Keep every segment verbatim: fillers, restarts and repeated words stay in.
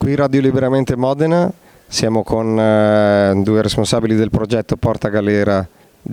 Qui Radio Liberamente Modena, siamo con eh, due responsabili del progetto Porta Galera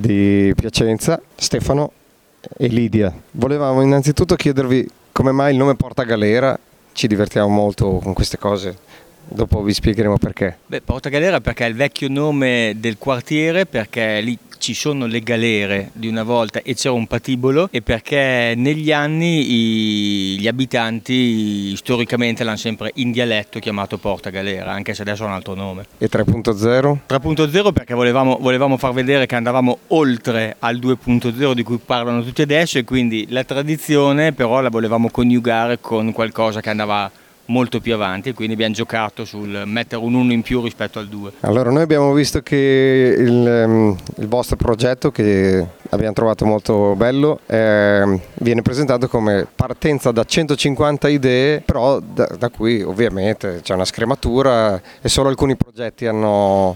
di Piacenza, Stefano e Lidia. Volevamo innanzitutto chiedervi come mai il nome Porta Galera, ci divertiamo molto con queste cose, dopo vi spiegheremo perché. Beh, Porta Galera perché è il vecchio nome del quartiere, perché lì ci sono le galere di una volta e c'era un patibolo, e perché negli anni i, gli abitanti storicamente l'hanno sempre in dialetto chiamato Porta Galera, anche se adesso ha un altro nome. E tre punto zero? tre punto zero perché volevamo, volevamo far vedere che andavamo oltre al due punto zero di cui parlano tutti adesso, e quindi la tradizione però la volevamo coniugare con qualcosa che andava molto più avanti, e quindi abbiamo giocato sul mettere un uno in più rispetto al due. Allora, noi abbiamo visto che il, il vostro progetto, che abbiamo trovato molto bello, eh, viene presentato come partenza da centocinquanta idee, però da, da cui ovviamente c'è una scrematura e solo alcuni progetti hanno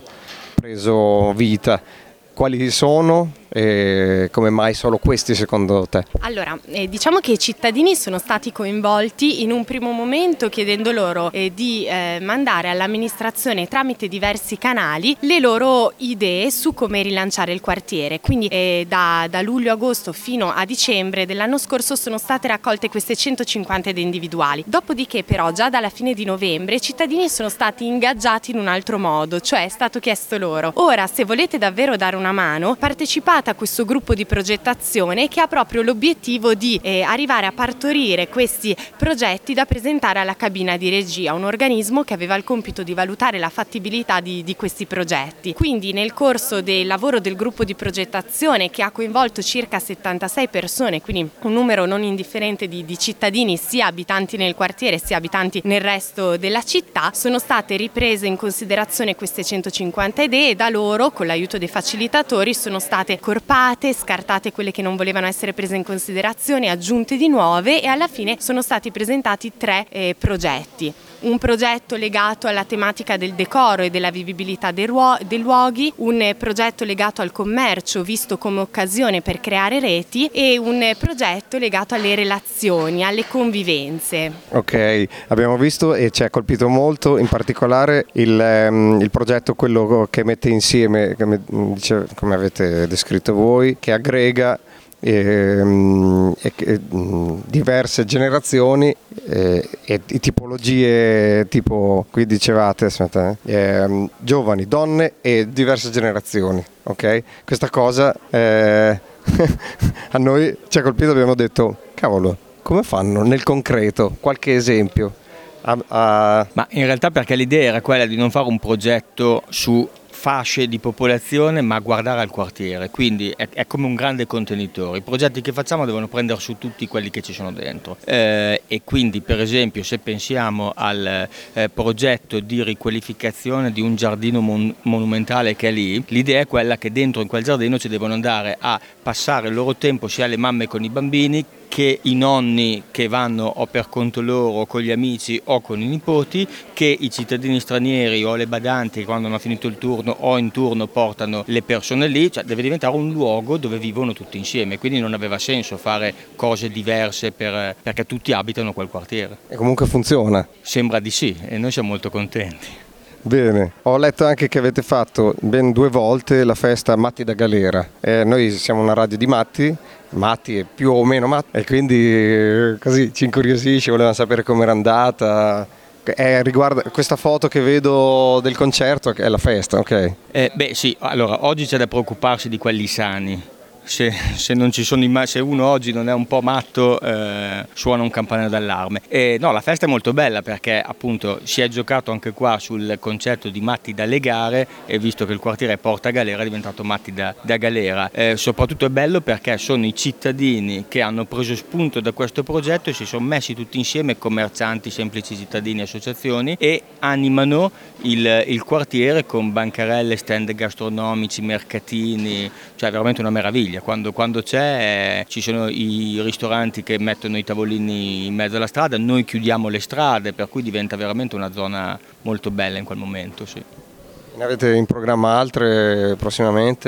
preso vita. Quali sono e come mai solo questi secondo te? Allora, eh, diciamo che i cittadini sono stati coinvolti in un primo momento chiedendo loro eh, di eh, mandare all'amministrazione tramite diversi canali le loro idee su come rilanciare il quartiere. Quindi eh, da, da luglio-agosto fino a dicembre dell'anno scorso sono state raccolte queste centocinquanta idee individuali. Dopodiché però già dalla fine di novembre i cittadini sono stati ingaggiati in un altro modo, cioè è stato chiesto loro: ora, se volete davvero dare una mano, partecipate a questo gruppo di progettazione che ha proprio l'obiettivo di eh, arrivare a partorire questi progetti da presentare alla cabina di regia, un organismo che aveva il compito di valutare la fattibilità di, di questi progetti. Quindi nel corso del lavoro del gruppo di progettazione, che ha coinvolto circa settantasei persone, quindi un numero non indifferente di, di cittadini, sia abitanti nel quartiere sia abitanti nel resto della città, sono state riprese in considerazione queste centocinquanta idee e da loro, con l'aiuto dei facilitatori, sono state accorpate, scartate quelle che non volevano essere prese in considerazione, aggiunte di nuove, e alla fine sono stati presentati tre eh, progetti. Un progetto legato alla tematica del decoro e della vivibilità dei, ruo- dei luoghi, un eh, progetto legato al commercio visto come occasione per creare reti, e un eh, progetto legato alle relazioni, alle convivenze. Ok, abbiamo visto e ci ha colpito molto in particolare il, um, il progetto, quello che mette insieme, come, dice, come avete descritto voi, che aggrega E, e, diverse generazioni e, e tipologie, tipo qui dicevate aspetta, eh, giovani, donne e diverse generazioni, ok? Questa cosa eh, a noi ci ha colpito, abbiamo detto cavolo, come fanno nel concreto? Qualche esempio? A, a... Ma in realtà perché l'idea era quella di non fare un progetto su fasce di popolazione, ma guardare al quartiere, quindi è, è come un grande contenitore. I progetti che facciamo devono prendere su tutti quelli che ci sono dentro, eh, e quindi per esempio se pensiamo al eh, progetto di riqualificazione di un giardino mon- monumentale che è lì, l'idea è quella che dentro in quel giardino ci devono andare a passare il loro tempo sia le mamme con i bambini che i nonni che vanno o per conto loro o con gli amici o con i nipoti, che i cittadini stranieri o le badanti che quando hanno finito il turno o in turno portano le persone lì, cioè deve diventare un luogo dove vivono tutti insieme, quindi non aveva senso fare cose diverse per, perché tutti abitano quel quartiere. E comunque funziona? Sembra di sì, e noi siamo molto contenti. Bene, ho letto anche che avete fatto ben due volte la festa Matti da Galera. Eh, noi siamo una radio di matti, matti e più o meno matti, e quindi così ci incuriosisce, volevamo sapere com'era andata. Eh, riguarda questa foto che vedo del concerto, che è la festa, ok? Eh, beh sì, allora oggi c'è da preoccuparsi di quelli sani. Se, se, non ci sono imm- se uno oggi non è un po' matto eh, suona un campanello d'allarme. E no, la festa è molto bella perché appunto si è giocato anche qua sul concetto di matti da legare, e visto che il quartiere è Porta Galera è diventato matti da, da galera. Eh, soprattutto è bello perché sono i cittadini che hanno preso spunto da questo progetto e si sono messi tutti insieme, commercianti, semplici cittadini, associazioni, e animano il, il quartiere con bancarelle, stand gastronomici, mercatini, cioè veramente una meraviglia. Quando, quando c'è eh, ci sono i ristoranti che mettono i tavolini in mezzo alla strada, noi chiudiamo le strade, per cui diventa veramente una zona molto bella in quel momento, sì. Ne avete in programma altre prossimamente?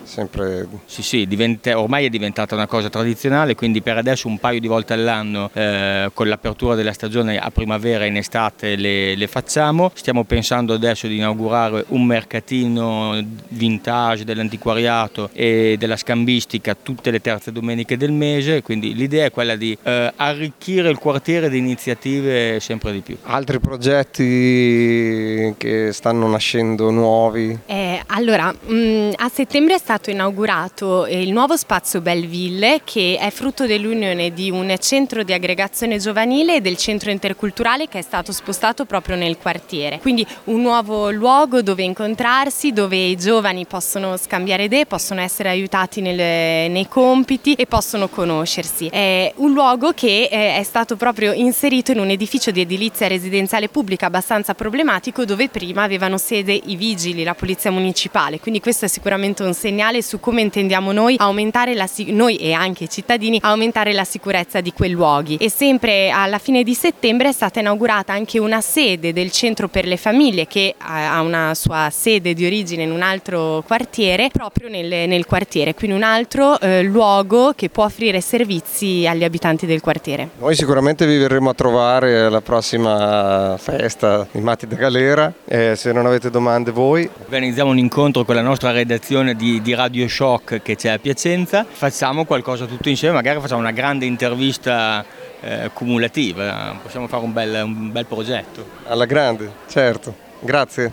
sempre... Sì, sì, diventa, ormai è diventata una cosa tradizionale, quindi per adesso un paio di volte all'anno eh, con l'apertura della stagione a primavera e in estate le, le facciamo. Stiamo pensando adesso di inaugurare un mercatino vintage dell'antiquariato e della scambistica tutte le terze domeniche del mese, quindi l'idea è quella di eh, arricchire il quartiere di iniziative sempre di più. Altri progetti che stanno nascendo nuovi? Eh, allora, mh, a settembre è stato inaugurato eh, il nuovo spazio Belleville, che è frutto dell'unione di un centro di aggregazione giovanile e del centro interculturale che è stato spostato proprio nel quartiere. Quindi un nuovo luogo dove incontrarsi, dove i giovani possono scambiare idee, possono essere aiutati nel, nei compiti e possono conoscersi. È un luogo che eh, è stato proprio inserito in un edificio di edilizia residenziale pubblica abbastanza problematico, dove prima avevano sede i vigili, la polizia municipale, quindi questo è sicuramente un segnale su come intendiamo noi aumentare la, noi e anche i cittadini aumentare la sicurezza di quei luoghi. E sempre alla fine di settembre è stata inaugurata anche una sede del centro per le famiglie, che ha una sua sede di origine in un altro quartiere, proprio nel, nel quartiere, quindi un altro eh, luogo che può offrire servizi agli abitanti del quartiere. Noi sicuramente vi verremo a trovare alla prossima festa di Matti da Galera, eh, se non avete domande voi. Organizziamo un incontro con la nostra redazione di, di Radio Shock che c'è a Piacenza, facciamo qualcosa tutti insieme, magari facciamo una grande intervista eh, cumulativa, possiamo fare un bel, un bel progetto. Alla grande, certo. Grazie.